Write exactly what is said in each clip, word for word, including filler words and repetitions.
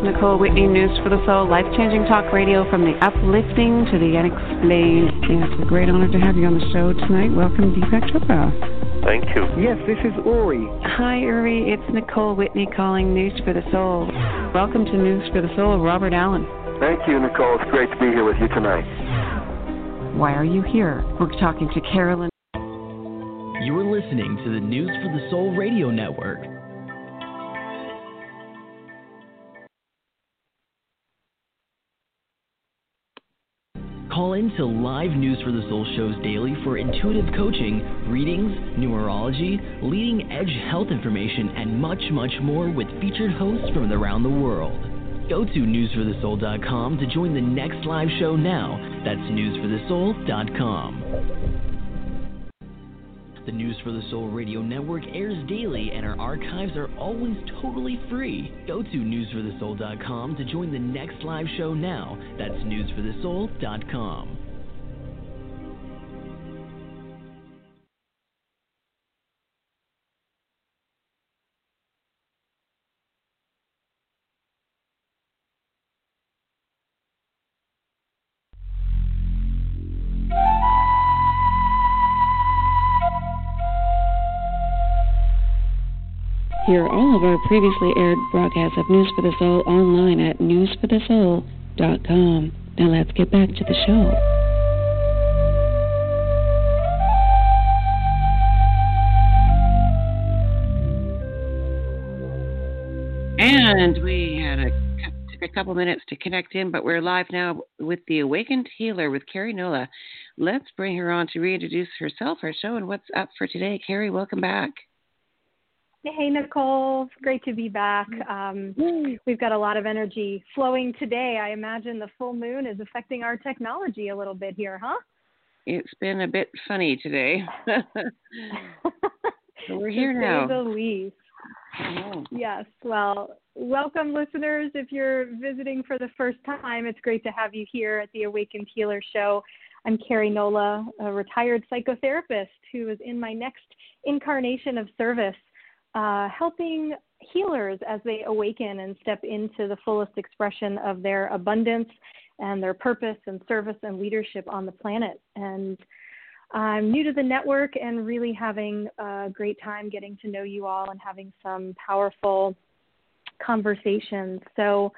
Nicole Whitney, News for the Soul, life-changing talk radio from the uplifting to the unexplained. It's a great honor to have you on the show tonight. Welcome, Deepak Chopra. Thank you. Yes, this is Uri. Hi, Uri. It's Nicole Whitney calling News for the Soul. Welcome to News for the Soul, Robert Allen. Thank you, Nicole. It's great to be here with you tonight. Why are you here? We're talking to Carolyn. You are listening to the News for the Soul radio network. Call in to live News for the Soul shows daily for intuitive coaching, readings, numerology, leading edge health information, and much, much more with featured hosts from around the world. Go to news for the soul dot com to join the next live show now. That's news for the soul dot com. The News for the Soul radio network airs daily, and our archives are always totally free. Go to news for the soul dot com to join the next live show now. That's news for the soul dot com. Hear all of our previously aired broadcasts of News for the Soul online at news for the soul dot com. Now let's get back to the show. And we had a, took a couple minutes to connect in, but we're live now with the Awakened Healer with Carrie Nola. Let's bring her on to reintroduce herself, her show, and what's up for today. Carrie, welcome back. Hey, Nicole. It's great to be back. Um, we've got a lot of energy flowing today. I imagine the full moon is affecting our technology a little bit here, huh? It's been a bit funny today. So we're here now. To say the least. Oh. Yes. Well, welcome, listeners. If you're visiting for the first time, it's great to have you here at the Awakened Healer Show. I'm Carrie Nola, a retired psychotherapist who is in my next incarnation of service. Uh, helping healers as they awaken and step into the fullest expression of their abundance and their purpose and service and leadership on the planet. And I'm new to the network and really having a great time getting to know you all and having some powerful conversations. So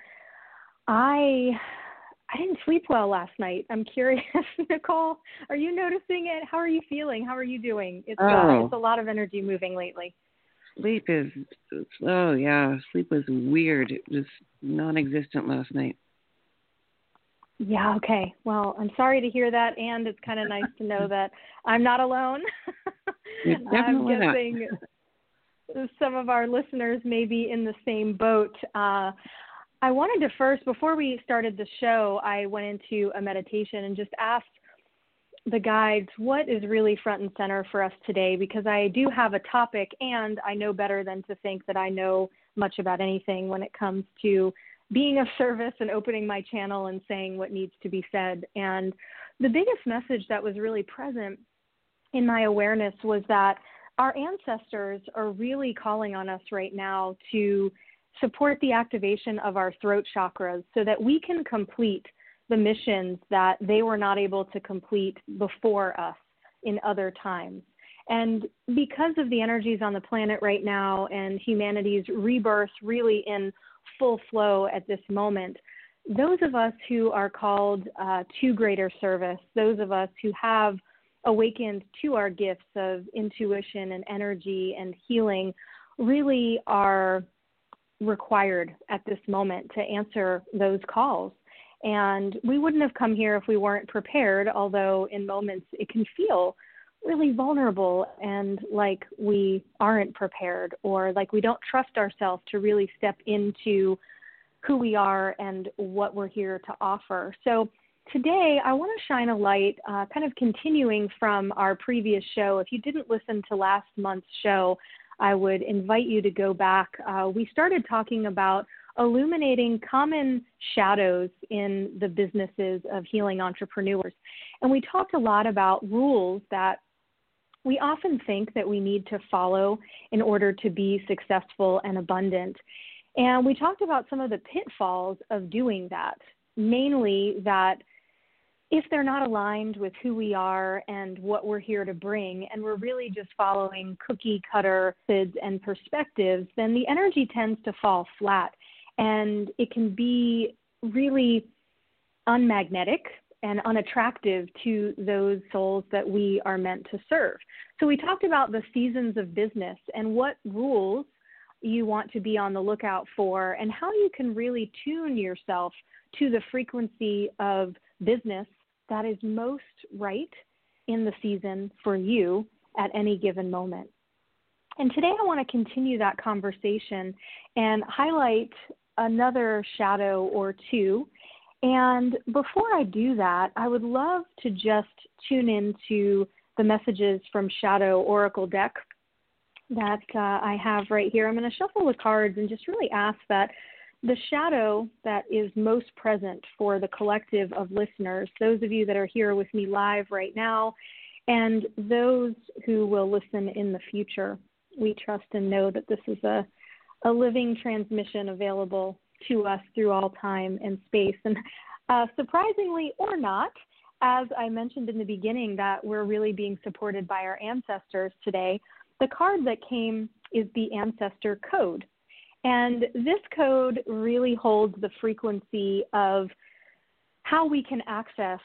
I I didn't sleep well last night. I'm curious, Nicole, are you noticing it? How are you feeling? How are you doing? It's, oh. uh, it's a lot of energy moving lately. Sleep is, oh yeah, sleep was weird. It was non-existent last night. Yeah, okay. Well, I'm sorry to hear that, and it's kind of nice to know that I'm not alone. I'm guessing not. Some of our listeners may be in the same boat. Uh, I wanted to first, before we started the show, I went into a meditation and just asked the guides what is really front and center for us today, because I do have a topic, and I know better than to think that I know much about anything when it comes to being of service and opening my channel and saying what needs to be said. And the biggest message that was really present in my awareness was that our ancestors are really calling on us right now to support the activation of our throat chakras so that we can complete the missions that they were not able to complete before us in other times. And because of the energies on the planet right now and humanity's rebirth really in full flow at this moment, those of us who are called uh, to greater service, those of us who have awakened to our gifts of intuition and energy and healing really are required at this moment to answer those calls. And we wouldn't have come here if we weren't prepared, although in moments it can feel really vulnerable and like we aren't prepared or like we don't trust ourselves to really step into who we are and what we're here to offer. So today I want to shine a light, uh, kind of continuing from our previous show. If you didn't listen to last month's show, I would invite you to go back. Uh, we started talking about illuminating common shadows in the businesses of healing entrepreneurs. And we talked a lot about rules that we often think that we need to follow in order to be successful and abundant. And we talked about some of the pitfalls of doing that, mainly that if they're not aligned with who we are and what we're here to bring, and we're really just following cookie cutter methods and perspectives, then the energy tends to fall flat. And it can be really unmagnetic and unattractive to those souls that we are meant to serve. So we talked about the seasons of business and what rules you want to be on the lookout for and how you can really tune yourself to the frequency of business that is most right in the season for you at any given moment. And today I want to continue that conversation and highlight another shadow or two. And before I do that, I would love to just tune into the messages from Shadow Oracle deck that uh, I have right here. I'm going to shuffle the cards and just really ask that the shadow that is most present for the collective of listeners, those of you that are here with me live right now, and those who will listen in the future. We trust and know that this is a, a living transmission available to us through all time and space. And uh, surprisingly or not, as I mentioned in the beginning, that we're really being supported by our ancestors today, the card that came is the Ancestor Code. And this code really holds the frequency of how we can access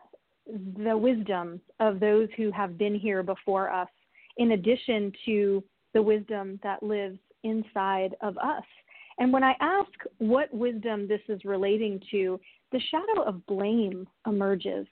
the wisdom of those who have been here before us, in addition to the wisdom that lives inside of us. And when I ask what wisdom this is relating to, the shadow of blame emerges.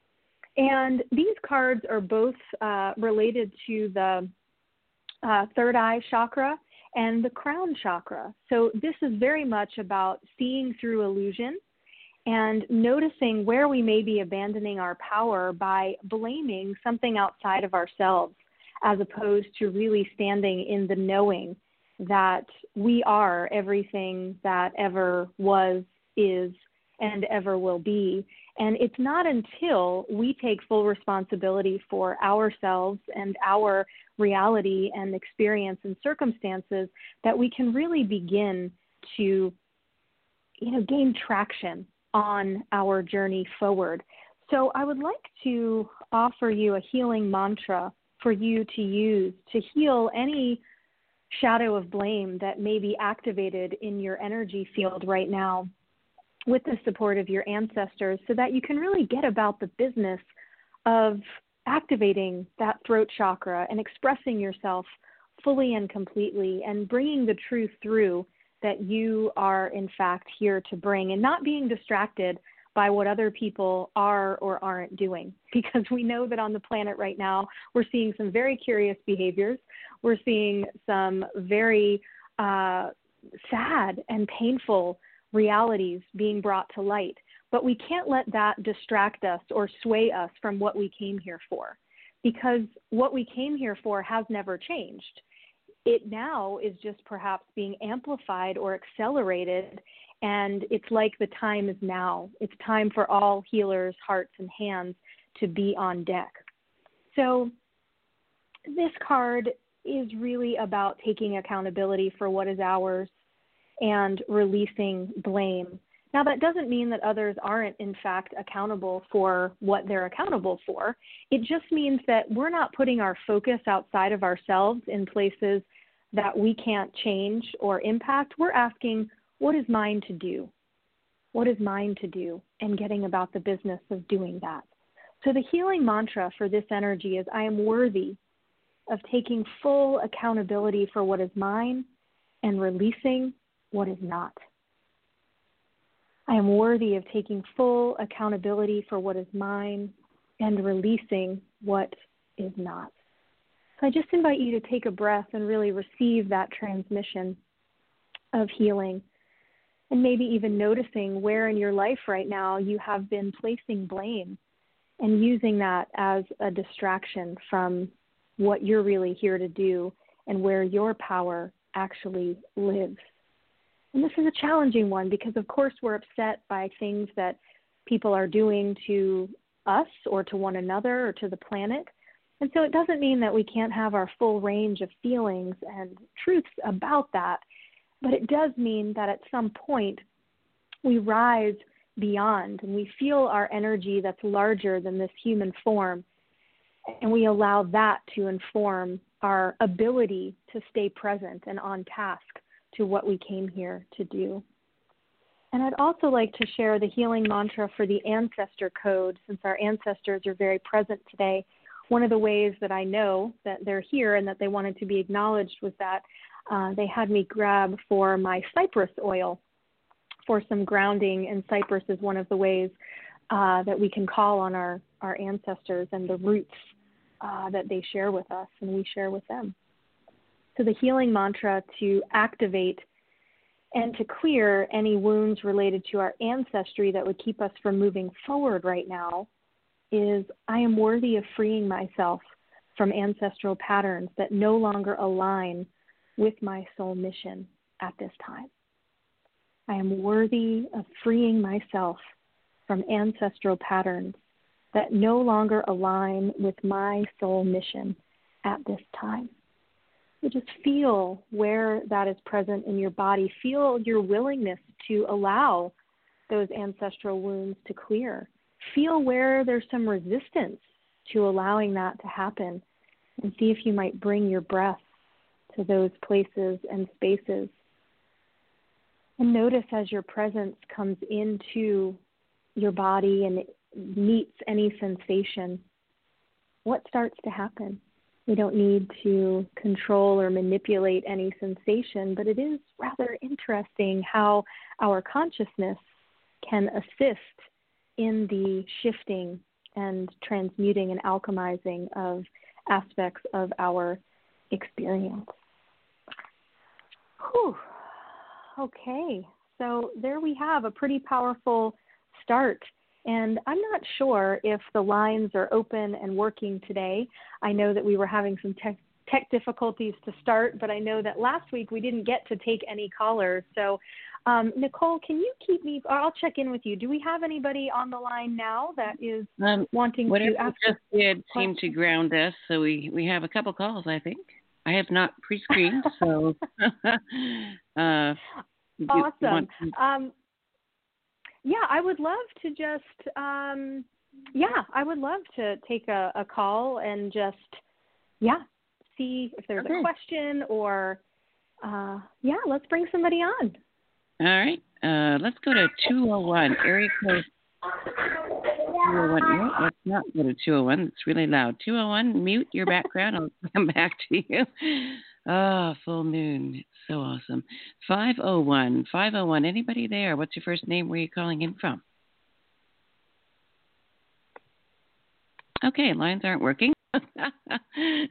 And these cards are both uh, related to the uh, third eye chakra and the crown chakra. So this is very much about seeing through illusion and noticing where we may be abandoning our power by blaming something outside of ourselves, as opposed to really standing in the knowing that we are everything that ever was, is, and ever will be. And it's not until we take full responsibility for ourselves and our reality and experience and circumstances that we can really begin to, you know, gain traction on our journey forward. So I would like to offer you a healing mantra for you to use to heal any shadow of blame that may be activated in your energy field right now with the support of your ancestors, so that you can really get about the business of activating that throat chakra and expressing yourself fully and completely and bringing the truth through that you are in fact here to bring, and not being distracted by what other people are or aren't doing. Because we know that on the planet right now, we're seeing some very curious behaviors. We're seeing some very uh, sad and painful realities being brought to light. But we can't let that distract us or sway us from what we came here for, because what we came here for has never changed. It now is just perhaps being amplified or accelerated, and it's like the time is now. It's time for all healers' hearts and hands to be on deck. So this card is really about taking accountability for what is ours and releasing blame. Now, that doesn't mean that others aren't, in fact, accountable for what they're accountable for. It just means that we're not putting our focus outside of ourselves in places that we can't change or impact. We're asking, what is mine to do? What is mine to do? And getting about the business of doing that. So the healing mantra for this energy is, I am worthy of taking full accountability for what is mine and releasing what is not. I am worthy of taking full accountability for what is mine and releasing what is not. So I just invite you to take a breath and really receive that transmission of healing, and maybe even noticing where in your life right now you have been placing blame and using that as a distraction from what you're really here to do and where your power actually lives. And this is a challenging one because, of course, we're upset by things that people are doing to us or to one another or to the planet. And so it doesn't mean that we can't have our full range of feelings and truths about that. But it does mean that at some point we rise beyond and we feel our energy that's larger than this human form, and we allow that to inform our ability to stay present and on task to what we came here to do. And I'd also like to share the healing mantra for the ancestor code, since our ancestors are very present today. One of the ways that I know that they're here and that they wanted to be acknowledged was that uh, they had me grab for my cypress oil for some grounding, and cypress is one of the ways uh, that we can call on our, our ancestors and the roots uh, that they share with us and we share with them. So the healing mantra to activate and to clear any wounds related to our ancestry that would keep us from moving forward right now is, I am worthy of freeing myself from ancestral patterns that no longer align with my soul mission at this time. I am worthy of freeing myself from ancestral patterns that no longer align with my soul mission at this time. So just feel where that is present in your body. Feel your willingness to allow those ancestral wounds to clear. Feel where there's some resistance to allowing that to happen, and see if you might bring your breath to those places and spaces. And notice as your presence comes into your body and it meets any sensation, what starts to happen? We don't need to control or manipulate any sensation, but it is rather interesting how our consciousness can assist in the shifting and transmuting and alchemizing of aspects of our experience. Whew. Okay, so there we have a pretty powerful start. And I'm not sure if the lines are open and working today. I know that we were having some tech, tech difficulties to start, but I know that last week we didn't get to take any callers. So, um, Nicole, can you keep me, or I'll check in with you. Do we have anybody on the line now that is um, wanting to ask? Whatever just did seem to ground us, so we, we have a couple calls, I think. I have not pre-screened, so. uh, awesome. Um, Yeah, I would love to just, um, yeah, I would love to take a, a call and just, yeah, see if there's okay. a question or, uh, yeah, let's bring somebody on. All right. Uh, let's go to two oh one, area code two oh one. No, let's not go to two oh one. It's really loud. two oh one, mute your background. I'll come back to you. Oh, full moon. It's so awesome. five oh one. five oh one. Anybody there? What's your first name? Where are you calling in from? Okay, lines aren't working. Okay,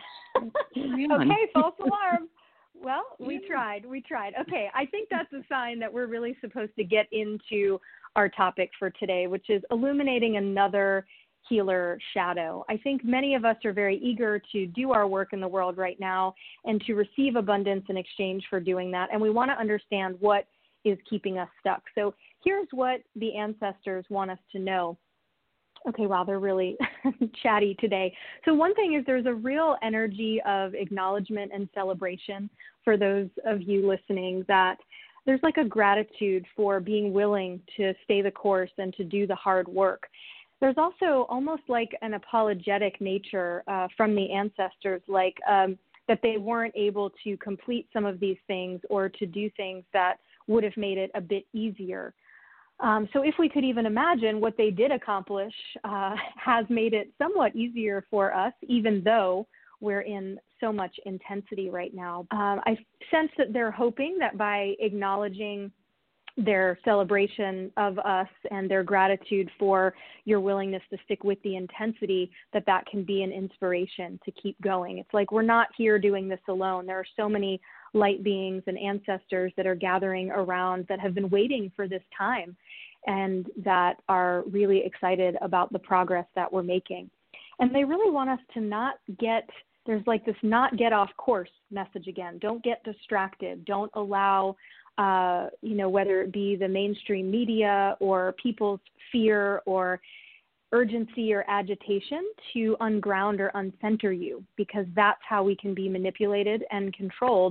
false alarm. Well, we tried. We tried. Okay, I think that's a sign that we're really supposed to get into our topic for today, which is illuminating another healer shadow. I think many of us are very eager to do our work in the world right now and to receive abundance in exchange for doing that. And we want to understand what is keeping us stuck. So here's what the ancestors want us to know. Okay, wow, they're really chatty today. So one thing is there's a real energy of acknowledgement and celebration for those of you listening, that there's like a gratitude for being willing to stay the course and to do the hard work. There's also almost like an apologetic nature uh, from the ancestors, like um, that they weren't able to complete some of these things or to do things that would have made it a bit easier. Um, so if we could even imagine what they did accomplish uh, has made it somewhat easier for us, even though we're in so much intensity right now. Um, I sense that they're hoping that by acknowledging their celebration of us and their gratitude for your willingness to stick with the intensity, that that can be an inspiration to keep going. It's like we're not here doing this alone. There are so many light beings and ancestors that are gathering around that have been waiting for this time and that are really excited about the progress that we're making. And they really want us to not get, there's like this not get off course message again. Don't get distracted. Don't allow Uh, you know, whether it be the mainstream media or people's fear or urgency or agitation to unground or uncenter you, because that's how we can be manipulated and controlled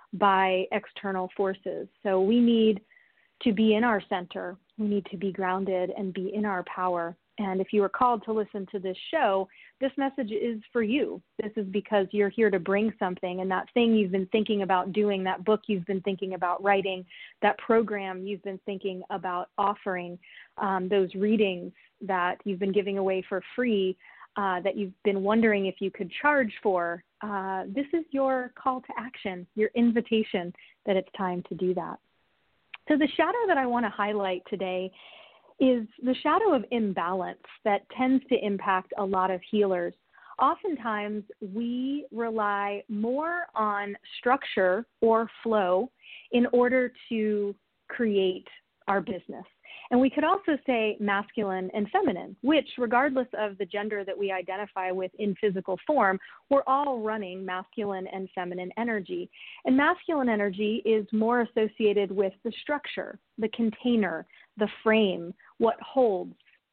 by external forces. So we need to be in our center. We need to be grounded and be in our power. And if you are called to listen to this show, this message is for you. This is because you're here to bring something, and that thing you've been thinking about doing, that book you've been thinking about writing, that program you've been thinking about offering, um, those readings that you've been giving away for free, uh, that you've been wondering if you could charge for, uh, this is your call to action, your invitation that it's time to do that. So the shadow that I want to highlight today is the shadow of imbalance that tends to impact a lot of healers. Oftentimes, we rely more on structure or flow in order to create our business. And we could also say masculine and feminine, which, regardless of the gender that we identify with in physical form, we're all running masculine and feminine energy. And masculine energy is more associated with the structure, the container, the frame, what holds,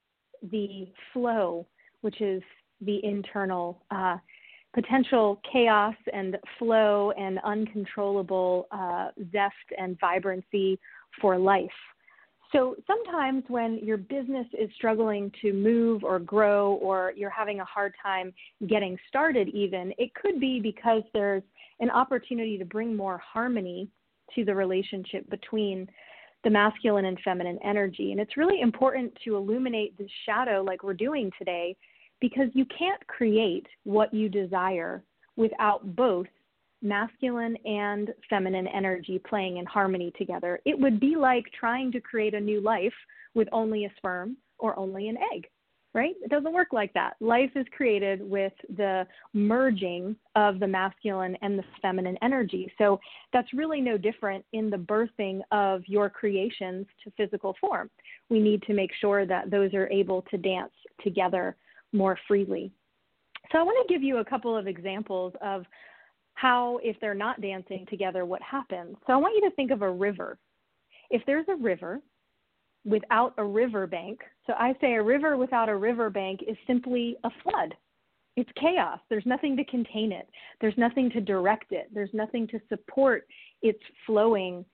the flow, which is the internal uh, potential chaos and flow and uncontrollable uh, zest and vibrancy for life. So sometimes when your business is struggling to move or grow, or you're having a hard time getting started even, it could be because there's an opportunity to bring more harmony to the relationship between the masculine and feminine energy. And it's really important to illuminate this shadow like we're doing today, because you can't create what you desire without both masculine and feminine energy playing in harmony together. It would be like trying to create a new life with only a sperm or only an egg, right? It doesn't work like that. Life is created with the merging of the masculine and the feminine energy. So that's really no different in the birthing of your creations to physical form. We need to make sure that those are able to dance together more freely. So I want to give you a couple of examples of how, if they're not dancing together, what happens. So I want you to think of a river. If there's a river without a riverbank, so I say a river without a riverbank is simply a flood. It's chaos. There's nothing to contain it. There's nothing to direct it. There's nothing to support its flowing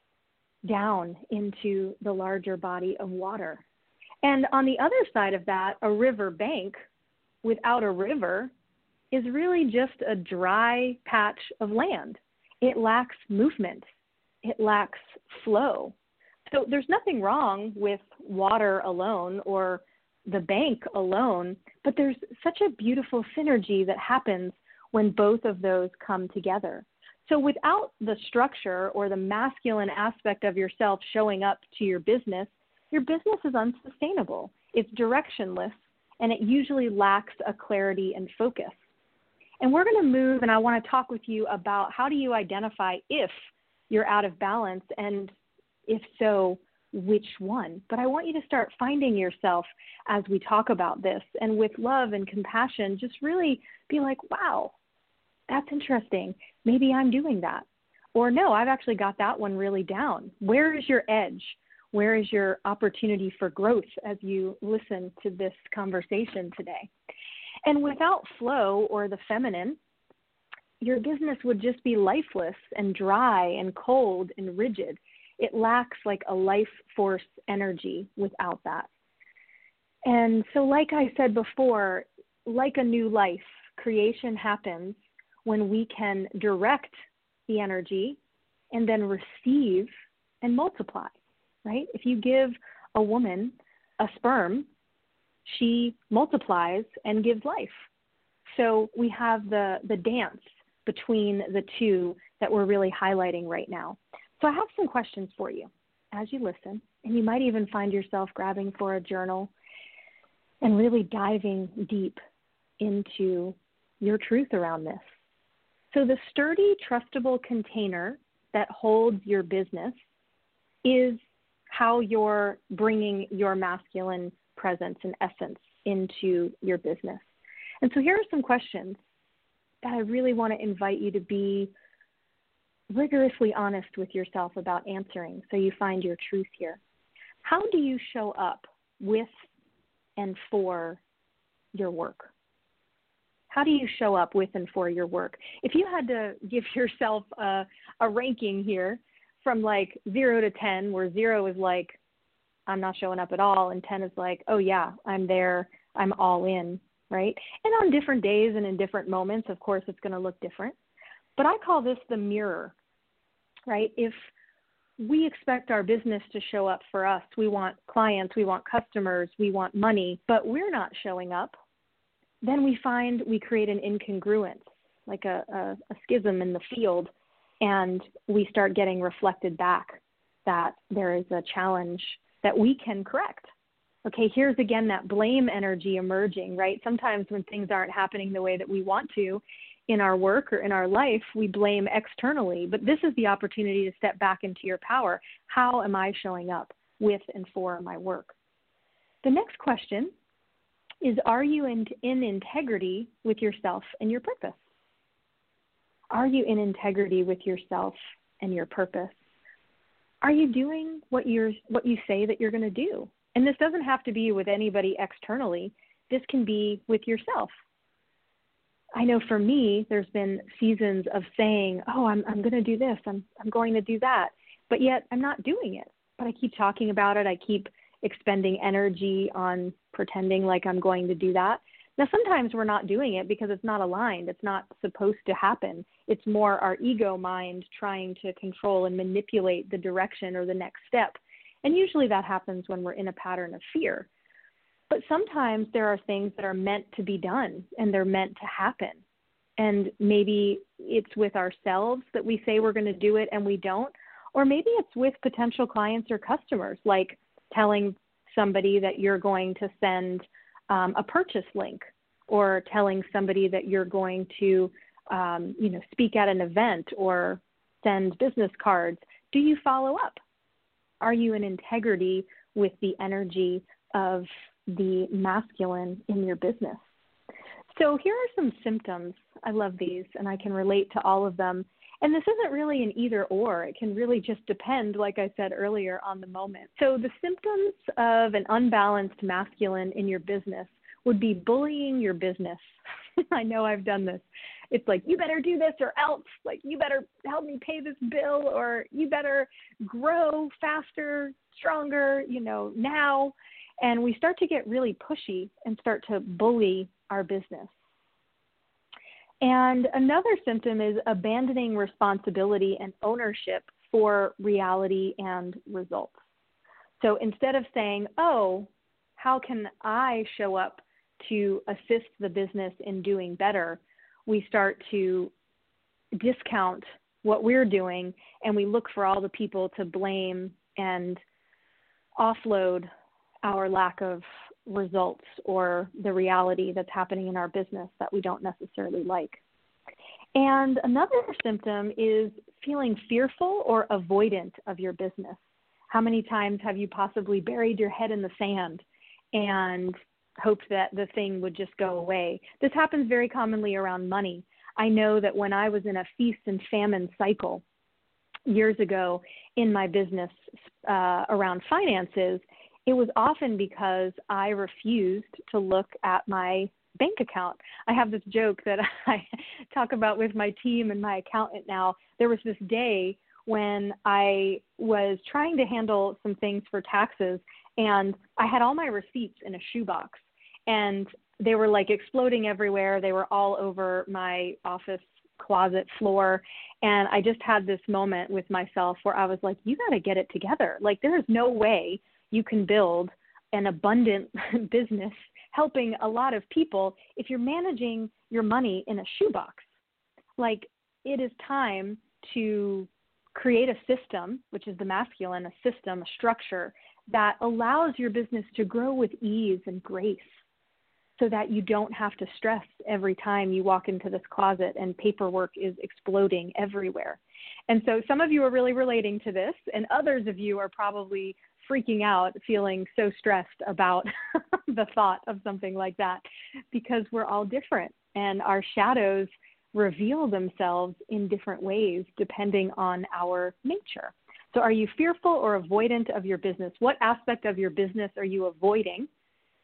down into the larger body of water. And on the other side of that, a riverbank without a river is really just a dry patch of land. It lacks movement. It lacks flow. So there's nothing wrong with water alone or the bank alone, but there's such a beautiful synergy that happens when both of those come together. So without the structure or the masculine aspect of yourself showing up to your business, your business is unsustainable. It's directionless, and it usually lacks a clarity and focus. And we're going to move, and I want to talk with you about how do you identify if you're out of balance, and if so, which one. But I want you to start finding yourself as we talk about this, and with love and compassion, just really be like, wow, that's interesting. Maybe I'm doing that. Or no, I've actually got that one really down. Where is your edge? Where is your opportunity for growth as you listen to this conversation today? And without flow or the feminine, your business would just be lifeless and dry and cold and rigid. It lacks like a life force energy without that. And so like I said before, like a new life, creation happens when we can direct the energy and then receive and multiply, right? If you give a woman a sperm, she multiplies and gives life. So we have the, the dance between the two that we're really highlighting right now. So I have some questions for you as you listen, and you might even find yourself grabbing for a journal and really diving deep into your truth around this. So the sturdy, trustable container that holds your business is how you're bringing your masculine presence and essence into your business. And so here are some questions that I really want to invite you to be rigorously honest with yourself about answering so you find your truth here. How do you show up with and for your work? How do you show up with and for your work? If you had to give yourself a, a ranking here from like zero to ten, where zero is like, I'm not showing up at all, and ten is like, oh yeah, I'm there, I'm all in, right? And on different days and in different moments, of course, it's going to look different. But I call this the mirror, right? If we expect our business to show up for us, we want clients, we want customers, we want money, but we're not showing up, then we find we create an incongruence, like a, a, a schism in the field, and we start getting reflected back that there is a challenge that we can correct. Okay, here's again that blame energy emerging, right? Sometimes when things aren't happening the way that we want to in our work or in our life, we blame externally, but this is the opportunity to step back into your power. How am I showing up with and for my work? The next question is, are you in, in integrity with yourself and your purpose? Are you in integrity with yourself and your purpose? Are you doing what you're what you say that you're going to do? And this doesn't have to be with anybody externally. This can be with yourself. I know for me, there's been seasons of saying, oh, I'm I'm going to do this. I'm I'm going to do that. But yet I'm not doing it. But I keep talking about it. I keep expending energy on pretending like I'm going to do that. Now, sometimes we're not doing it because it's not aligned. It's not supposed to happen. It's more our ego mind trying to control and manipulate the direction or the next step. And usually that happens when we're in a pattern of fear. But sometimes there are things that are meant to be done and they're meant to happen. And maybe it's with ourselves that we say we're going to do it and we don't. Or maybe it's with potential clients or customers, like telling somebody that you're going to send um, a purchase link, or telling somebody that you're going to, um, you know, speak at an event or send business cards. Do you follow up? Are you in integrity with the energy of the masculine in your business? So here are some symptoms. I love these, and I can relate to all of them. And this isn't really an either or. It can really just depend, like I said earlier, on the moment. So the symptoms of an unbalanced masculine in your business would be bullying your business. I know I've done this. It's like, you better do this or else. Like, you better help me pay this bill, or you better grow faster, stronger, you know, now. And we start to get really pushy and start to bully our business. And another symptom is abandoning responsibility and ownership for reality and results. So instead of saying, oh, how can I show up to assist the business in doing better, we start to discount what we're doing, and we look for all the people to blame and offload our lack of results or the reality that's happening in our business that we don't necessarily like. And another symptom is feeling fearful or avoidant of your business. How many times have you possibly buried your head in the sand and hoped that the thing would just go away? This happens very commonly around money. I know that when I was in a feast and famine cycle years ago in my business uh, around finances, it was often because I refused to look at my bank account. I have this joke that I talk about with my team and my accountant now. There was this day when I was trying to handle some things for taxes, and I had all my receipts in a shoebox, and they were like exploding everywhere. They were all over my office closet floor. And I just had this moment with myself where I was like, you got to get it together. Like, there is no way you can build an abundant business helping a lot of people if you're managing your money in a shoebox. Like, it is time to create a system, which is the masculine, a system, a structure that allows your business to grow with ease and grace, so that you don't have to stress every time you walk into this closet and paperwork is exploding everywhere. And so some of you are really relating to this, and others of you are probably freaking out, feeling so stressed about the thought of something like that, because we're all different and our shadows reveal themselves in different ways depending on our nature. So are you fearful or avoidant of your business? What aspect of your business are you avoiding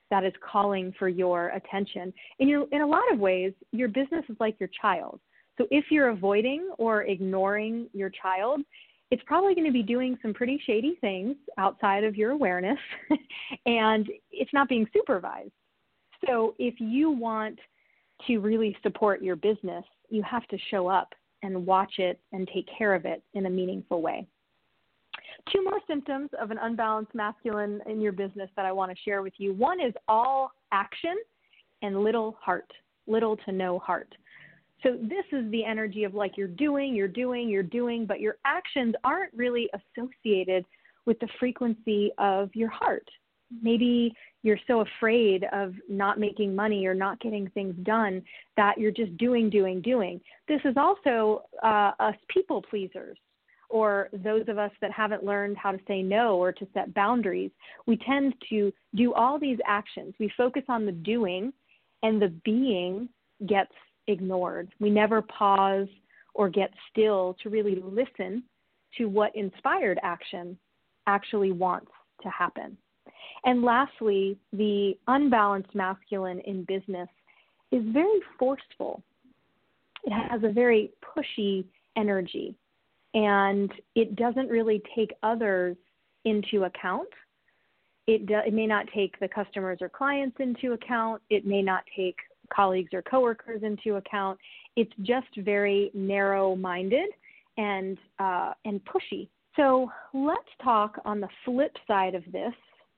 that is calling for your attention. In, your, in a lot of ways, your business is like your child. So if you're avoiding or ignoring your child, it's probably going to be doing some pretty shady things outside of your awareness, and it's not being supervised. So if you want to really support your business, you have to show up and watch it and take care of it in a meaningful way. Two more symptoms of an unbalanced masculine in your business that I want to share with you. One is all action and little heart, little to no heart. So this is the energy of like you're doing, you're doing, you're doing, but your actions aren't really associated with the frequency of your heart. Maybe you're so afraid of not making money or not getting things done that you're just doing, doing, doing. This is also uh, us people pleasers, or those of us that haven't learned how to say no or to set boundaries. We tend to do all these actions. We focus on the doing, and the being gets ignored. We never pause or get still to really listen to what inspired action actually wants to happen. And lastly, the unbalanced masculine in business is very forceful. It has a very pushy energy, and it doesn't really take others into account. It, do, it may not take the customers or clients into account. It may not take colleagues or coworkers into account. It's just very narrow-minded and uh, and pushy. So let's talk on the flip side of this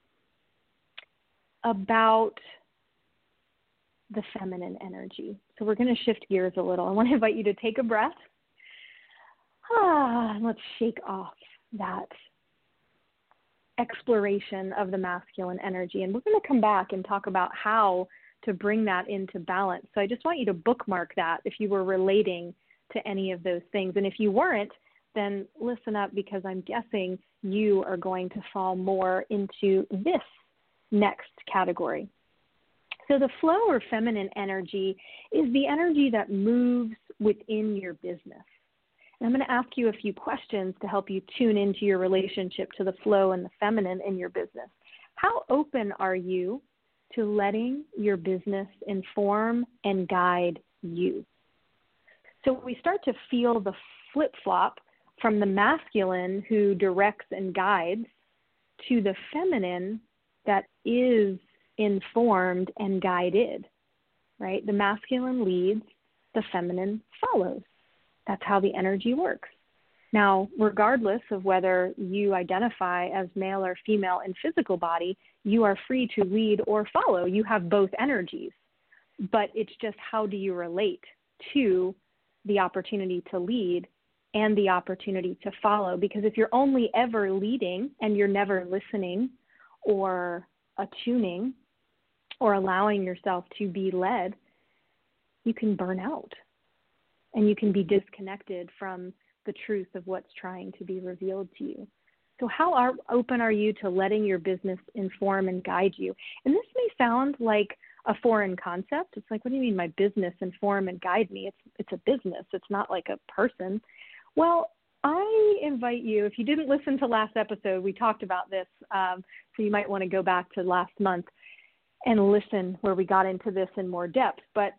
about the feminine energy. So we're going to shift gears a little. I want to invite you to take a breath. Ah, and let's shake off that exploration of the masculine energy. And we're going to come back and talk about how to bring that into balance. So I just want you to bookmark that if you were relating to any of those things. And if you weren't, then listen up, because I'm guessing you are going to fall more into this next category. So the flow or feminine energy is the energy that moves within your business. And I'm going to ask you a few questions to help you tune into your relationship to the flow and the feminine in your business. How open are you to letting your business inform and guide you? So we start to feel the flip-flop from the masculine who directs and guides to the feminine that is informed and guided, right? The masculine leads, the feminine follows. That's how the energy works. Now, regardless of whether you identify as male or female in physical body, you are free to lead or follow. You have both energies, but it's just how do you relate to the opportunity to lead and the opportunity to follow? Because if you're only ever leading and you're never listening or attuning or allowing yourself to be led, you can burn out and you can be disconnected from the truth of what's trying to be revealed to you. So how are, open are you to letting your business inform and guide you? And this may sound like a foreign concept. It's like, what do you mean my business inform and guide me? It's it's a business. It's not like a person. Well, I invite you, if you didn't listen to last episode, we talked about this, um, so you might want to go back to last month and listen where we got into this in more depth. But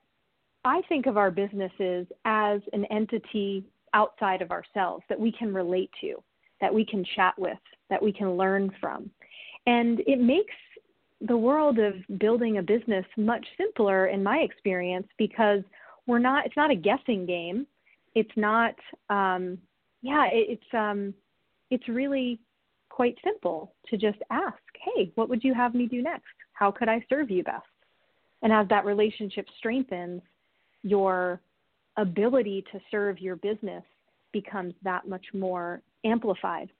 I think of our businesses as an entity outside of ourselves that we can relate to, that we can chat with, that we can learn from. And it makes the world of building a business much simpler in my experience, because we're not, it's not a guessing game. It's not, um, yeah, it, it's, um, it's really quite simple to just ask, hey, what would you have me do next? How could I serve you best? And as that relationship strengthens, your ability to serve your business becomes that much more amplified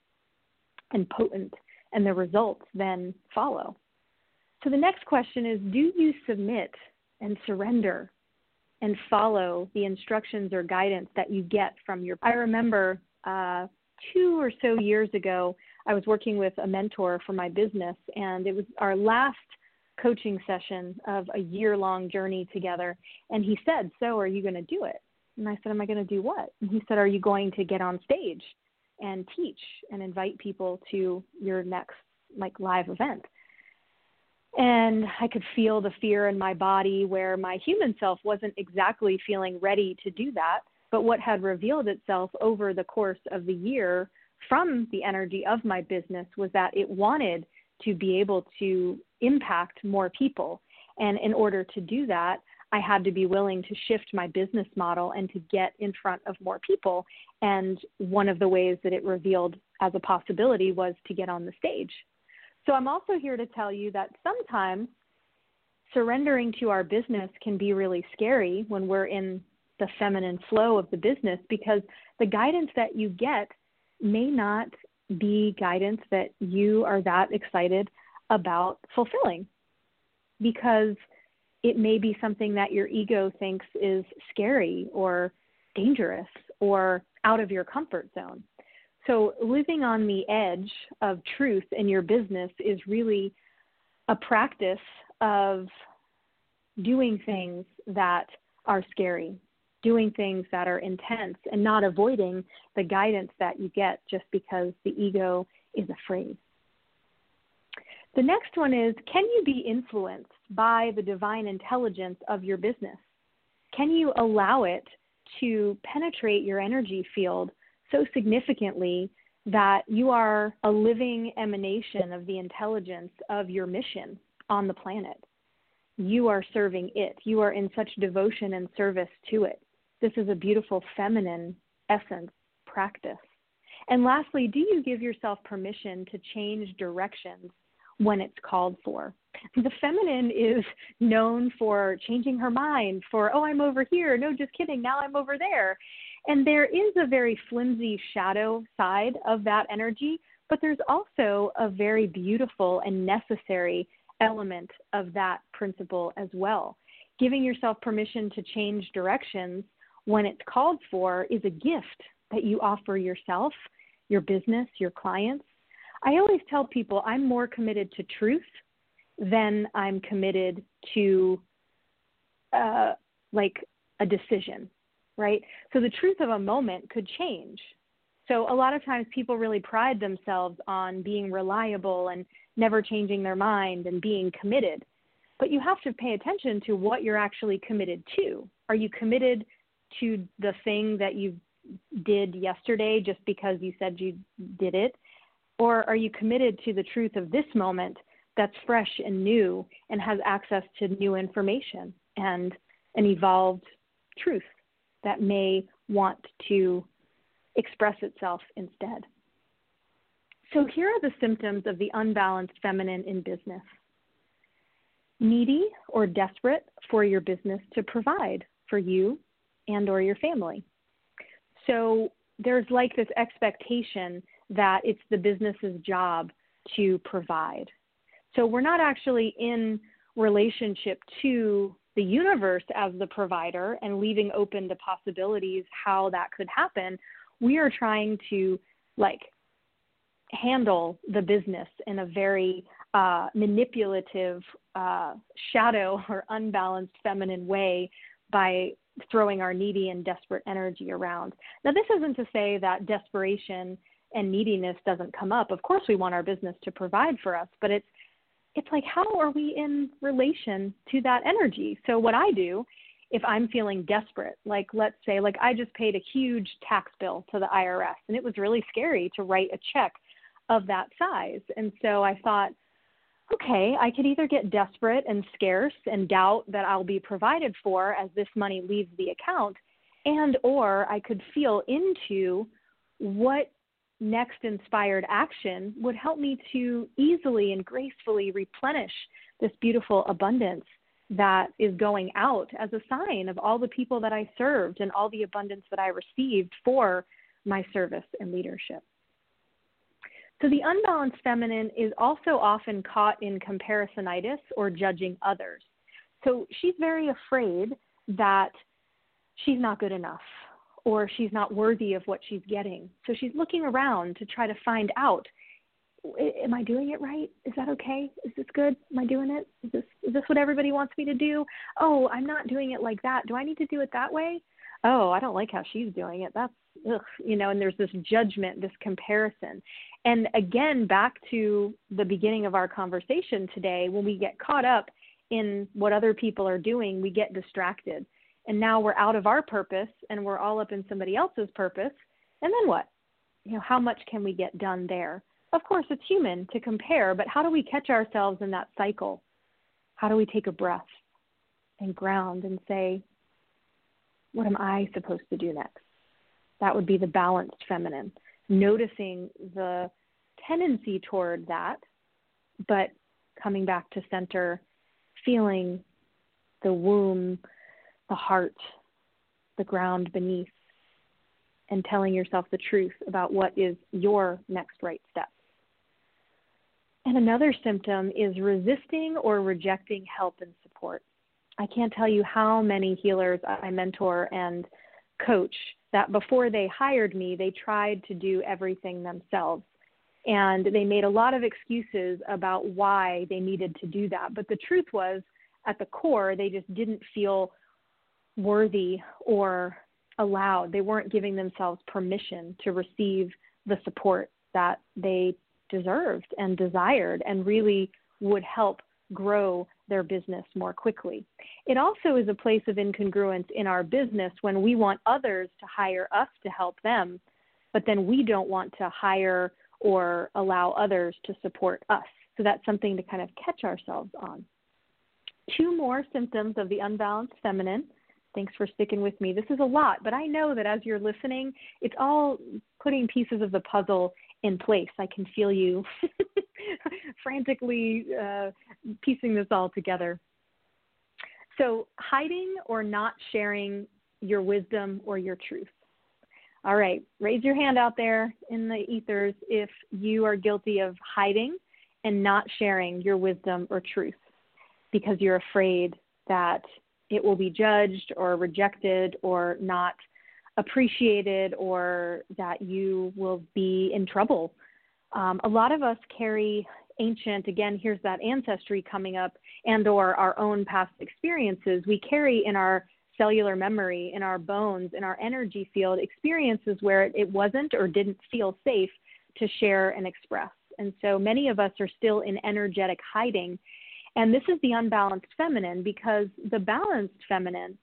and potent, and the results then follow. So the next question is, do you submit and surrender and follow the instructions or guidance that you get from your... I remember uh, two or so years ago, I was working with a mentor for my business, and it was our last coaching session of a year-long journey together. And he said, so are you going to do it? And I said, am I going to do what? And he said, are you going to get on stage and teach and invite people to your next like live event? And I could feel the fear in my body where my human self wasn't exactly feeling ready to do that. But what had revealed itself over the course of the year from the energy of my business was that it wanted to be able to impact more people. And in order to do that, I had to be willing to shift my business model and to get in front of more people. And one of the ways that it revealed as a possibility was to get on the stage. So I'm also here to tell you that sometimes surrendering to our business can be really scary when we're in the feminine flow of the business, because the guidance that you get may not be guidance that you are that excited about fulfilling, because it may be something that your ego thinks is scary or dangerous or out of your comfort zone. So living on the edge of truth in your business is really a practice of doing things that are scary, doing things that are intense, and not avoiding the guidance that you get just because the ego is afraid. The next one is, can you be influenced by the divine intelligence of your business? Can you allow it to penetrate your energy field so significantly that you are a living emanation of the intelligence of your mission on the planet? You are serving it. You are in such devotion and service to it. This is a beautiful feminine essence practice. And lastly, do you give yourself permission to change directions when it's called for? The feminine is known for changing her mind, for, oh, I'm over here. No, just kidding. Now I'm over there. And there is a very flimsy shadow side of that energy, but there's also a very beautiful and necessary element of that principle as well. Giving yourself permission to change directions when it's called for is a gift that you offer yourself, your business, your clients. I always tell people I'm more committed to truth than I'm committed to uh, like a decision, right? So the truth of a moment could change. So a lot of times people really pride themselves on being reliable and never changing their mind and being committed. But you have to pay attention to what you're actually committed to. Are you committed to the thing that you did yesterday just because you said you did it? Or are you committed to the truth of this moment that's fresh and new and has access to new information and an evolved truth that may want to express itself instead? So here are the symptoms of the unbalanced feminine in business. Needy or desperate for your business to provide for you and or your family. So there's like this expectation that it's the business's job to provide. So we're not actually in relationship to the universe as the provider and leaving open to possibilities how that could happen. We are trying to like handle the business in a very uh, manipulative, uh, shadow or unbalanced feminine way by throwing our needy and desperate energy around. Now, this isn't to say that desperation and neediness doesn't come up. Of course, we want our business to provide for us, but it's it's like, how are we in relation to that energy? So what I do, if I'm feeling desperate, like let's say, like I just paid a huge tax bill to the I R S, and it was really scary to write a check of that size. And so I thought, okay, I could either get desperate and scarce and doubt that I'll be provided for as this money leaves the account, and or I could feel into what next inspired action would help me to easily and gracefully replenish this beautiful abundance that is going out as a sign of all the people that I served and all the abundance that I received for my service and leadership. So the unbalanced feminine is also often caught in comparisonitis or judging others. So she's very afraid that she's not good enough or she's not worthy of what she's getting. So she's looking around to try to find out, am I doing it right? Is that okay? Is this good? Am I doing it? Is this, is this what everybody wants me to do? Oh, I'm not doing it like that. Do I need to do it that way? Oh, I don't like how she's doing it. That's ugh, you know, and there's this judgment, this comparison. And again, back to the beginning of our conversation today, when we get caught up in what other people are doing, we get distracted. And now we're out of our purpose and we're all up in somebody else's purpose. And then what? You know, how much can we get done there? Of course, it's human to compare, but how do we catch ourselves in that cycle? How do we take a breath and ground and say, what am I supposed to do next? That would be the balanced feminine, noticing the tendency toward that, but coming back to center, feeling the womb, the heart, the ground beneath, and telling yourself the truth about what is your next right step. And another symptom is resisting or rejecting help and support. I can't tell you how many healers I mentor and coach that before they hired me, they tried to do everything themselves. And they made a lot of excuses about why they needed to do that. But the truth was, at the core, they just didn't feel worthy or allowed. They weren't giving themselves permission to receive the support that they deserved and desired and really would help grow their business more quickly. It also is a place of incongruence in our business when we want others to hire us to help them, but then we don't want to hire or allow others to support us. So that's something to kind of catch ourselves on. Two more symptoms of the unbalanced feminine. Thanks for sticking with me. This is a lot, but I know that as you're listening, it's all putting pieces of the puzzle in place. I can feel you frantically uh, piecing this all together. So hiding or not sharing your wisdom or your truth. All right, raise your hand out there in the ethers if you are guilty of hiding and not sharing your wisdom or truth because you're afraid that it will be judged or rejected or not appreciated or that you will be in trouble. Um, a lot of us carry ancient, again, here's that ancestry coming up, and or our own past experiences. We carry in our cellular memory, in our bones, in our energy field, experiences where it wasn't or didn't feel safe to share and express. And so many of us are still in energetic hiding. And this is the unbalanced feminine because the balanced feminine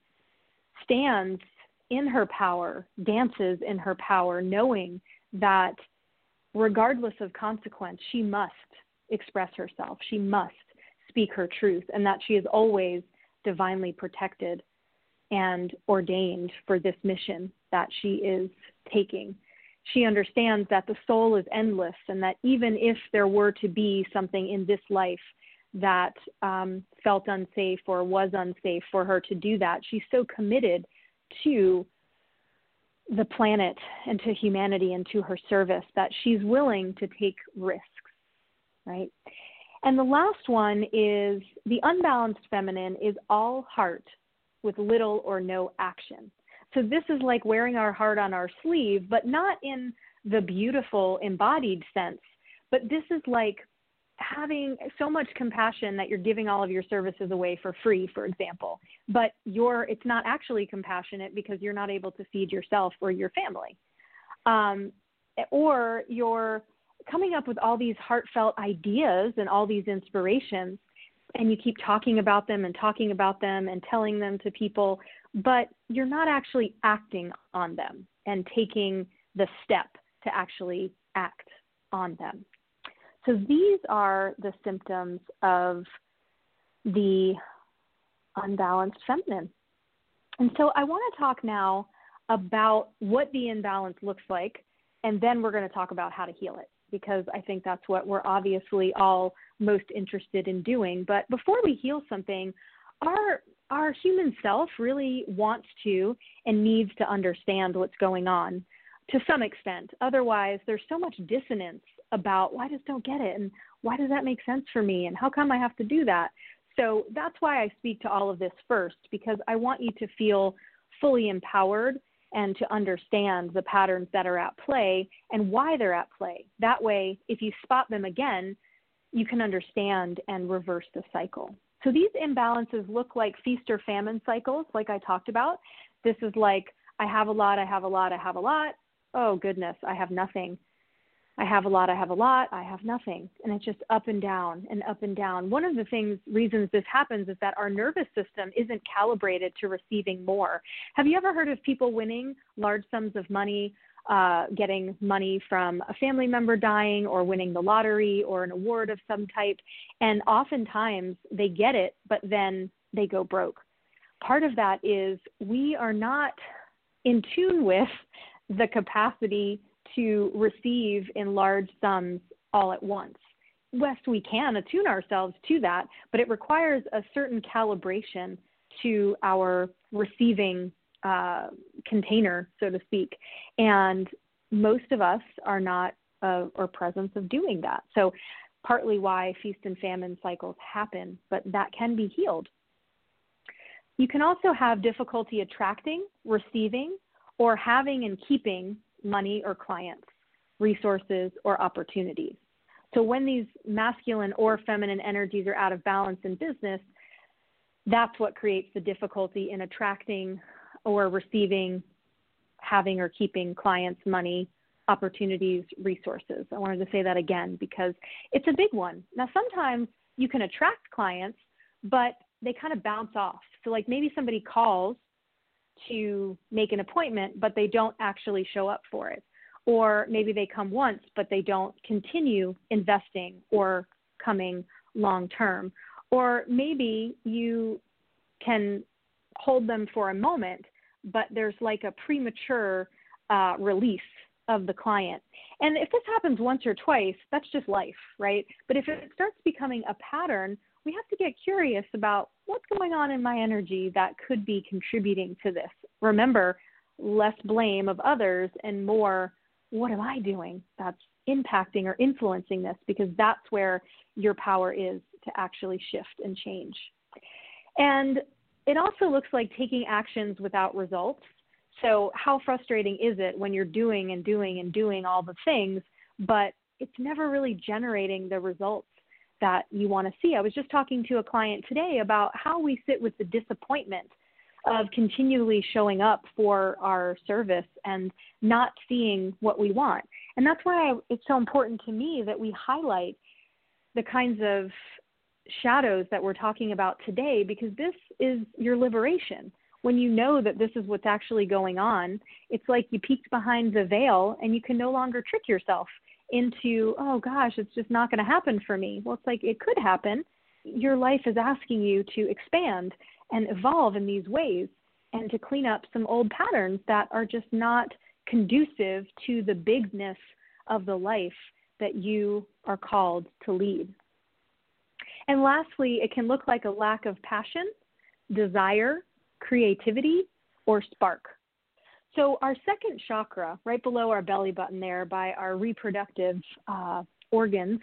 stands in her power, dances in her power, knowing that regardless of consequence, she must express herself. She must speak her truth, and that she is always divinely protected and ordained for this mission that she is taking. She understands that the soul is endless and that even if there were to be something in this life that um, felt unsafe or was unsafe for her to do that, she's so committed to the planet and to humanity and to her service that she's willing to take risks, right? And the last one is the unbalanced feminine is all heart with little or no action. So this is like wearing our heart on our sleeve, but not in the beautiful embodied sense, but this is like having so much compassion that you're giving all of your services away for free, for example, but you're, it's not actually compassionate because you're not able to feed yourself or your family. Um, or you're coming up with all these heartfelt ideas and all these inspirations, and you keep talking about them and talking about them and telling them to people, but you're not actually acting on them and taking the step to actually act on them. So these are the symptoms of the unbalanced feminine. And so I want to talk now about what the imbalance looks like, and then we're going to talk about how to heal it, because I think that's what we're obviously all most interested in doing. But before we heal something, our our human self really wants to and needs to understand what's going on to some extent. Otherwise, there's so much dissonance about, well, I just don't get it, and why does that make sense for me, and how come I have to do that? So that's why I speak to all of this first, because I want you to feel fully empowered and to understand the patterns that are at play and why they're at play. That way, if you spot them again, you can understand and reverse the cycle. So these imbalances look like feast or famine cycles, like I talked about. This is like, I have a lot, I have a lot, I have a lot, oh goodness, I have nothing. I have a lot, I have a lot, I have nothing. And it's just up and down and up and down. One of the things, reasons this happens is that our nervous system isn't calibrated to receiving more. Have you ever heard of people winning large sums of money, uh, getting money from a family member dying or winning the lottery or an award of some type? And oftentimes they get it, but then they go broke. Part of that is we are not in tune with the capacity to receive in large sums all at once. Yes, we can attune ourselves to that, but it requires a certain calibration to our receiving uh, container, so to speak. And most of us are not uh, or presence of doing that. So partly why feast and famine cycles happen, but that can be healed. You can also have difficulty attracting, receiving, or having and keeping money or clients, resources, or opportunities. So when these masculine or feminine energies are out of balance in business, that's what creates the difficulty in attracting or receiving, having or keeping clients, money, opportunities, resources. I wanted to say that again because it's a big one. Now, sometimes you can attract clients, but they kind of bounce off. So like maybe somebody calls to make an appointment, but they don't actually show up for it. Or maybe they come once, but they don't continue investing or coming long term. Or maybe you can hold them for a moment, but there's like a premature uh, release of the client. And if this happens once or twice, that's just life, right? But if it starts becoming a pattern, we have to get curious about what's going on in my energy that could be contributing to this. Remember, less blame of others and more, what am I doing that's impacting or influencing this? Because that's where your power is to actually shift and change. And it also looks like taking actions without results. So how frustrating is it when you're doing and doing and doing all the things, but it's never really generating the results that you want to see? I was just talking to a client today about how we sit with the disappointment of continually showing up for our service and not seeing what we want. And that's why I, it's so important to me that we highlight the kinds of shadows that we're talking about today, because this is your liberation. When you know that this is what's actually going on, it's like you peeked behind the veil and you can no longer trick yourself into, oh gosh, it's just not going to happen for me. Well, it's like it could happen. Your life is asking you to expand and evolve in these ways and to clean up some old patterns that are just not conducive to the bigness of the life that you are called to lead. And lastly, it can look like a lack of passion, desire, creativity, or spark. So our second chakra, right below our belly button there by our reproductive uh, organs,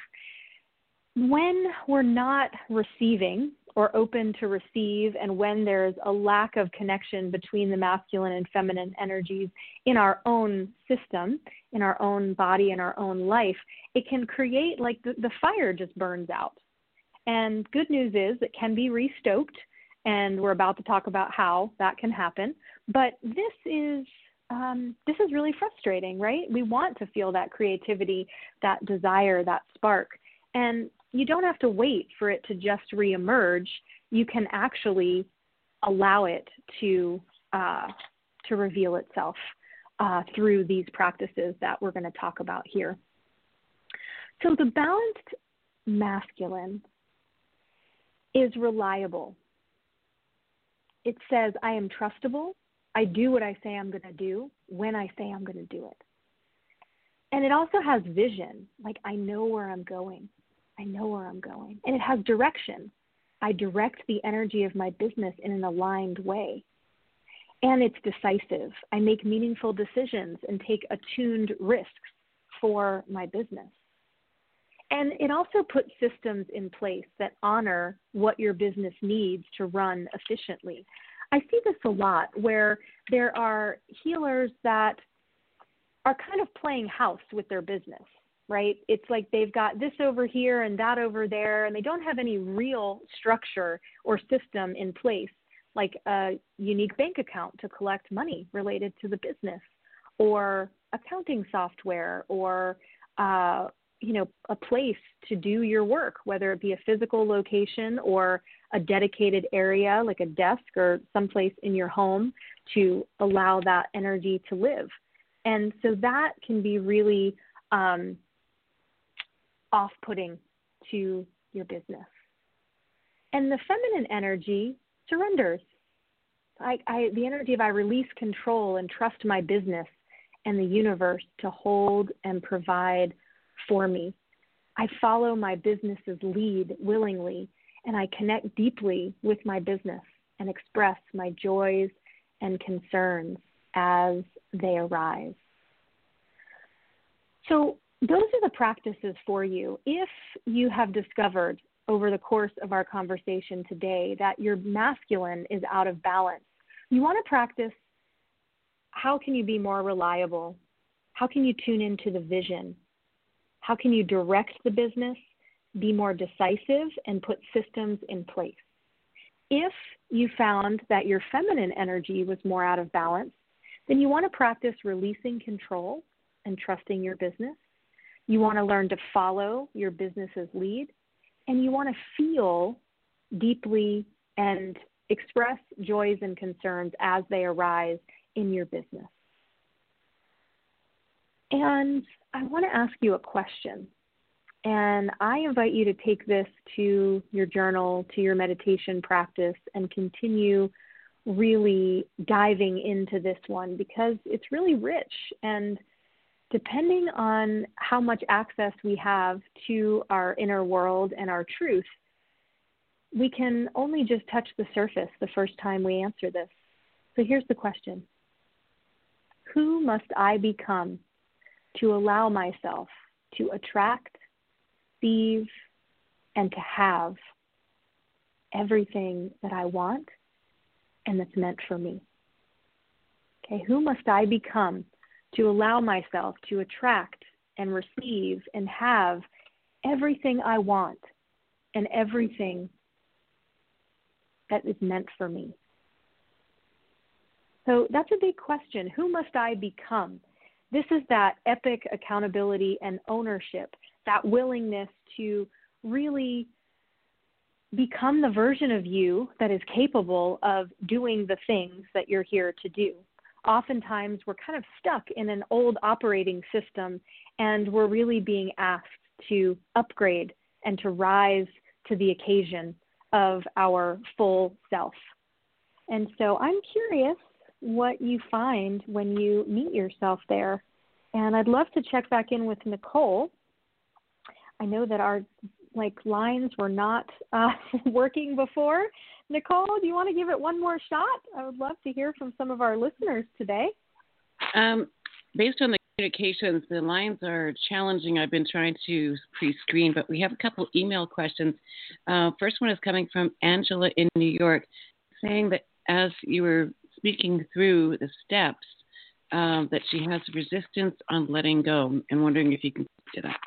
when we're not receiving or open to receive, and when there's a lack of connection between the masculine and feminine energies in our own system, in our own body, in our own life, it can create like the, the fire just burns out. And good news is it can be restoked, and we're about to talk about how that can happen. But this is um, this is really frustrating, right? We want to feel that creativity, that desire, that spark. And you don't have to wait for it to just reemerge. You can actually allow it to uh, to reveal itself uh, through these practices that we're going to talk about here. So the balanced masculine is reliable. It says, I am trustable. I do what I say I'm going to do when I say I'm going to do it. And it also has vision, like I know where I'm going. I know where I'm going. And it has direction. I direct the energy of my business in an aligned way. And it's decisive. I make meaningful decisions and take attuned risks for my business. And it also puts systems in place that honor what your business needs to run efficiently. I see this a lot where there are healers that are kind of playing house with their business, right? It's like they've got this over here and that over there, and they don't have any real structure or system in place, like a unique bank account to collect money related to the business, or accounting software or, uh, you know, a place to do your work, whether it be a physical location or a dedicated area like a desk or someplace in your home to allow that energy to live. And so that can be really um, off-putting to your business. And the feminine energy surrenders. I, I, the energy of I release control and trust my business and the universe to hold and provide for me. I follow my business's lead willingly, and I connect deeply with my business and express my joys and concerns as they arise. So those are the practices for you. If you have discovered over the course of our conversation today that your masculine is out of balance, you want to practice how can you be more reliable? How can you tune into the vision? How can you direct the business, be more decisive, and put systems in place? If you found that your feminine energy was more out of balance, then you want to practice releasing control and trusting your business. You want to learn to follow your business's lead, and you want to feel deeply and express joys and concerns as they arise in your business. And I want to ask you a question. And I invite you to take this to your journal, to your meditation practice, and continue really diving into this one because it's really rich. And depending on how much access we have to our inner world and our truth, we can only just touch the surface the first time we answer this. So here's the question. Who must I become to allow myself to attract, receive, and to have everything that I want and that's meant for me? Okay, who must I become to allow myself to attract and receive and have everything I want and everything that is meant for me? So that's a big question. Who must I become? This is that epic accountability and ownership, that willingness to really become the version of you that is capable of doing the things that you're here to do. Oftentimes, we're kind of stuck in an old operating system, and we're really being asked to upgrade and to rise to the occasion of our full self. And so I'm curious what you find when you meet yourself there. And I'd love to check back in with Nicole. I know that our like lines were not uh, working before. Nicole, do you want to give it one more shot? I would love to hear from some of our listeners today. Um, based on the communications, the lines are challenging. I've been trying to pre-screen, but we have a couple email questions. Uh, first one is coming from Angela in New York, saying that as you were speaking through the steps, um, that she has resistance on letting go, and wondering if you can speak to that.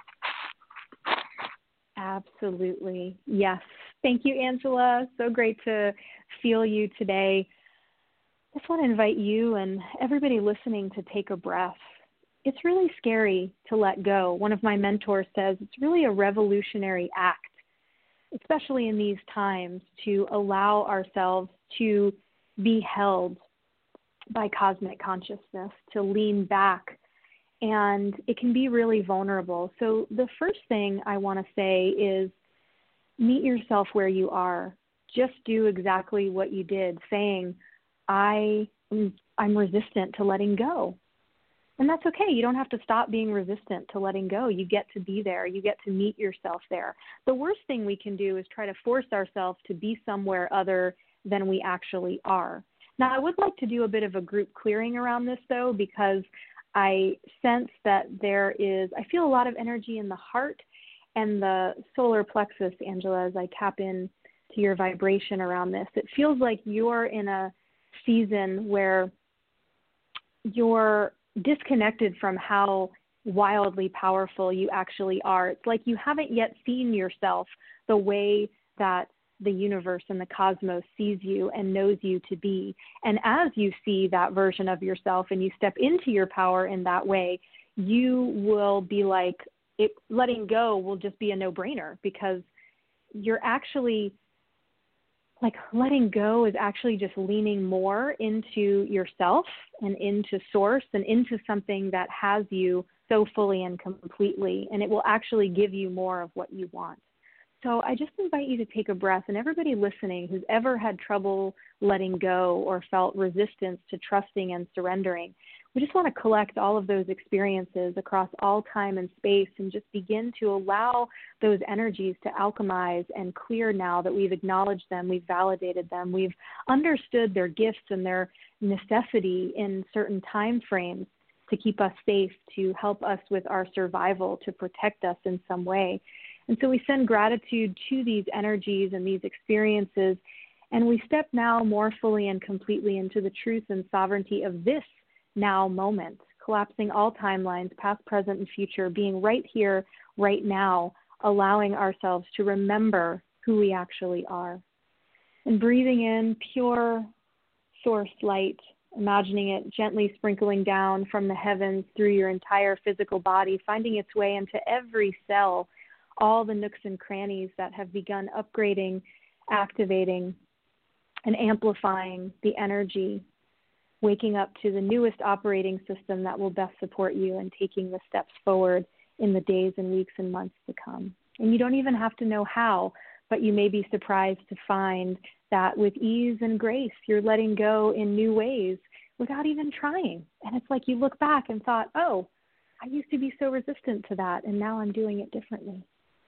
Absolutely. Yes. Thank you, Angela. So great to feel you today. I just want to invite you and everybody listening to take a breath. It's really scary to let go. One of my mentors says it's really a revolutionary act, especially in these times, to allow ourselves to be held by cosmic consciousness, to lean back. And it can be really vulnerable. So the first thing I want to say is meet yourself where you are. Just do exactly what you did, saying, I, I'm resistant to letting go. And that's okay. You don't have to stop being resistant to letting go. You get to be there. You get to meet yourself there. The worst thing we can do is try to force ourselves to be somewhere other than we actually are. Now, I would like to do a bit of a group clearing around this, though, because I sense that there is, I feel a lot of energy in the heart and the solar plexus, Angela, as I tap in to your vibration around this. It feels like you're in a season where you're disconnected from how wildly powerful you actually are. It's like you haven't yet seen yourself the way that the universe and the cosmos sees you and knows you to be. And as you see that version of yourself and you step into your power in that way, you will be like, it, letting go will just be a no-brainer, because you're actually, like, letting go is actually just leaning more into yourself and into source and into something that has you so fully and completely, and it will actually give you more of what you want. So I just invite you to take a breath, and everybody listening who's ever had trouble letting go or felt resistance to trusting and surrendering, we just want to collect all of those experiences across all time and space and just begin to allow those energies to alchemize and clear now that we've acknowledged them, we've validated them, we've understood their gifts and their necessity in certain time frames to keep us safe, to help us with our survival, to protect us in some way. And so we send gratitude to these energies and these experiences, and we step now more fully and completely into the truth and sovereignty of this now moment, collapsing all timelines, past, present, and future, being right here, right now, allowing ourselves to remember who we actually are. And breathing in pure source light, imagining it gently sprinkling down from the heavens through your entire physical body, finding its way into every cell, all the nooks and crannies that have begun upgrading, activating, and amplifying the energy, waking up to the newest operating system that will best support you and taking the steps forward in the days and weeks and months to come. And you don't even have to know how, but you may be surprised to find that with ease and grace, you're letting go in new ways without even trying. And it's like you look back and thought, oh, I used to be so resistant to that, and now I'm doing it differently.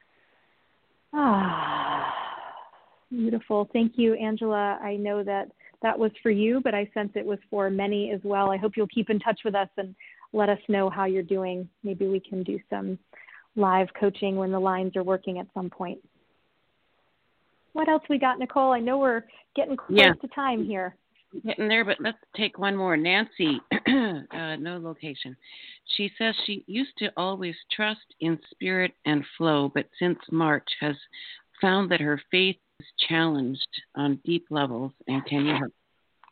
Ah, beautiful. Thank you, Angela. I know that that was for you, but I sense it was for many as well. I hope you'll keep in touch with us and let us know how you're doing. Maybe we can do some live coaching when the lines are working at some point. What else we got, Nicole? I know we're getting close yeah. to time here. Getting there, but let's take one more. Nancy, uh, no location. She says she used to always trust in spirit and flow, but since March has found that her faith is challenged on deep levels. And can you help?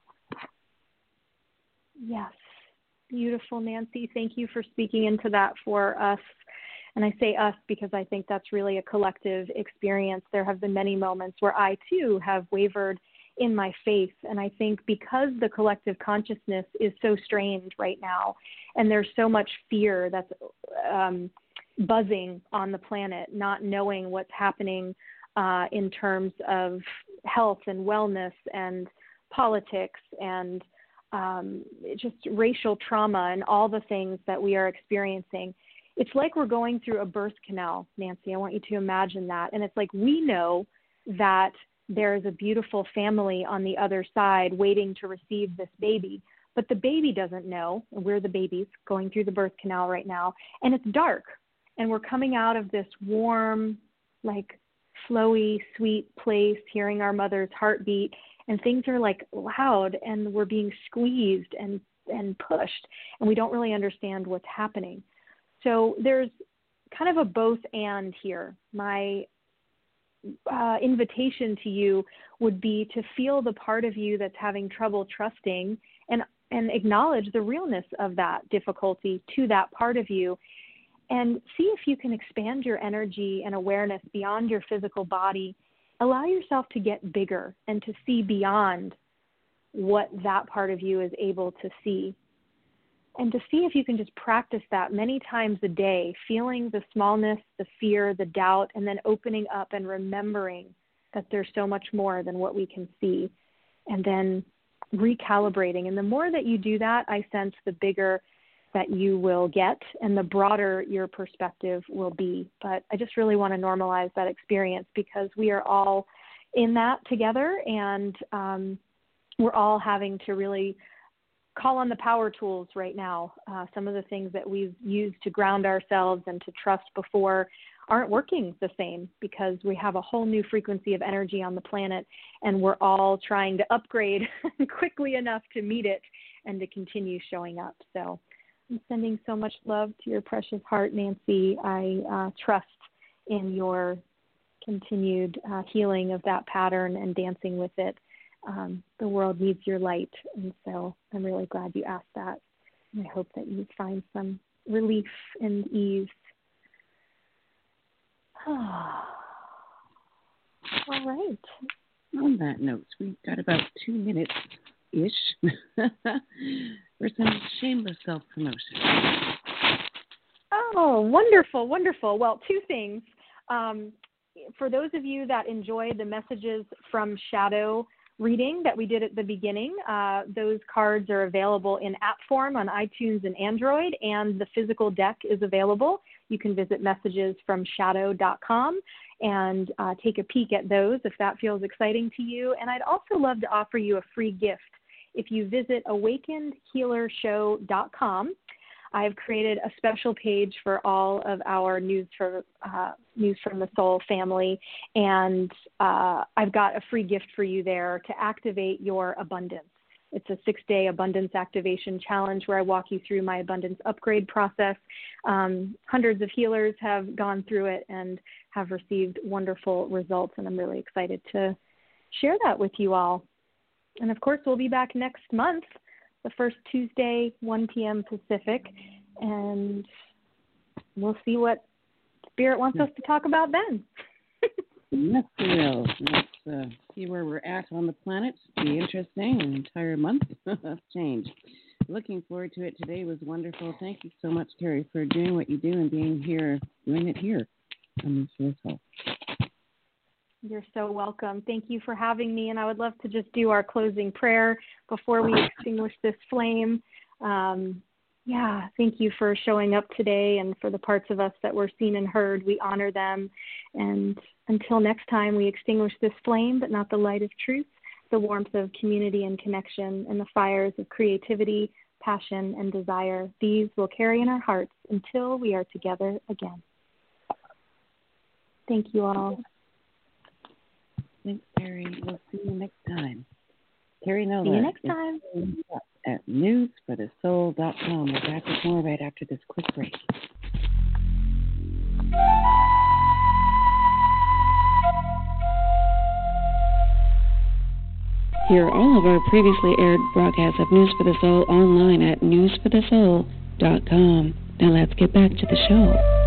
Yes. Beautiful, Nancy. Thank you for speaking into that for us. And I say us because I think that's really a collective experience. There have been many moments where I, too, have wavered in my faith. And I think because the collective consciousness is so strained right now, and there's so much fear that's um, buzzing on the planet, not knowing what's happening uh, in terms of health and wellness and politics and um, just racial trauma and all the things that we are experiencing. It's like we're going through a birth canal, Nancy. I want you to imagine that. And it's like we know that there is a beautiful family on the other side waiting to receive this baby, but the baby doesn't know. And we're the babies going through the birth canal right now. And it's dark. And we're coming out of this warm, like flowy, sweet place, hearing our mother's heartbeat. And things are like loud, and we're being squeezed and, and pushed. And we don't really understand what's happening. So there's kind of a both and here. My uh, invitation to you would be to feel the part of you that's having trouble trusting and, and acknowledge the realness of that difficulty to that part of you, and see if you can expand your energy and awareness beyond your physical body. Allow yourself to get bigger and to see beyond what that part of you is able to see. And to see if you can just practice that many times a day, feeling the smallness, the fear, the doubt, and then opening up and remembering that there's so much more than what we can see, and then recalibrating. And the more that you do that, I sense the bigger that you will get and the broader your perspective will be. But I just really want to normalize that experience because we are all in that together, and um, we're all having to really call on the power tools right now. Uh, some of the things that we've used to ground ourselves and to trust before aren't working the same because we have a whole new frequency of energy on the planet, and we're all trying to upgrade quickly enough to meet it and to continue showing up. So I'm sending so much love to your precious heart, Nancy. I uh, trust in your continued uh, healing of that pattern and dancing with it. Um, the world needs your light, and so I'm really glad you asked that. And I hope that you find some relief and ease. All right. On that note, we've got about two minutes-ish for some shameless self-promotion. Oh, wonderful, wonderful. Well, two things. Um, for those of you that enjoyed the messages from Shadow reading that we did at the beginning, uh, those cards are available in app form on iTunes and Android, and the physical deck is available. You can visit messages from shadow dot com and uh, take a peek at those if that feels exciting to you. And I'd also love to offer you a free gift. If you visit awakened healer show dot com, I've created a special page for all of our News for uh, News from the Soul family, and uh, I've got a free gift for you there to activate your abundance. It's a six-day abundance activation challenge where I walk you through my abundance upgrade process. Um, hundreds of healers have gone through it and have received wonderful results, and I'm really excited to share that with you all. And, of course, we'll be back next month, the first Tuesday, one p.m. Pacific, and we'll see what Spirit wants us to talk about then. Yes, we will. Let's uh, see where we're at on the planet. Be interesting. An entire month of change. Looking forward to it. Today was wonderful. Thank you so much, Carrie, for doing what you do and being here, doing it here on this show. You're so welcome. Thank you for having me, and I would love to just do our closing prayer before we extinguish this flame. Um, yeah, thank you for showing up today, and for the parts of us that were seen and heard, we honor them. And until next time, we extinguish this flame, but not the light of truth, the warmth of community and connection, and the fires of creativity, passion, and desire. These will carry in our hearts until we are together again. Thank you all. Thanks, Carrie. We'll see you next time. Carrie Nola. See you next time. At news for the soul dot com. We're back with more right after this quick break. Hear all of our previously aired broadcasts of News for the Soul online at news for the soul dot com. Now let's get back to the show.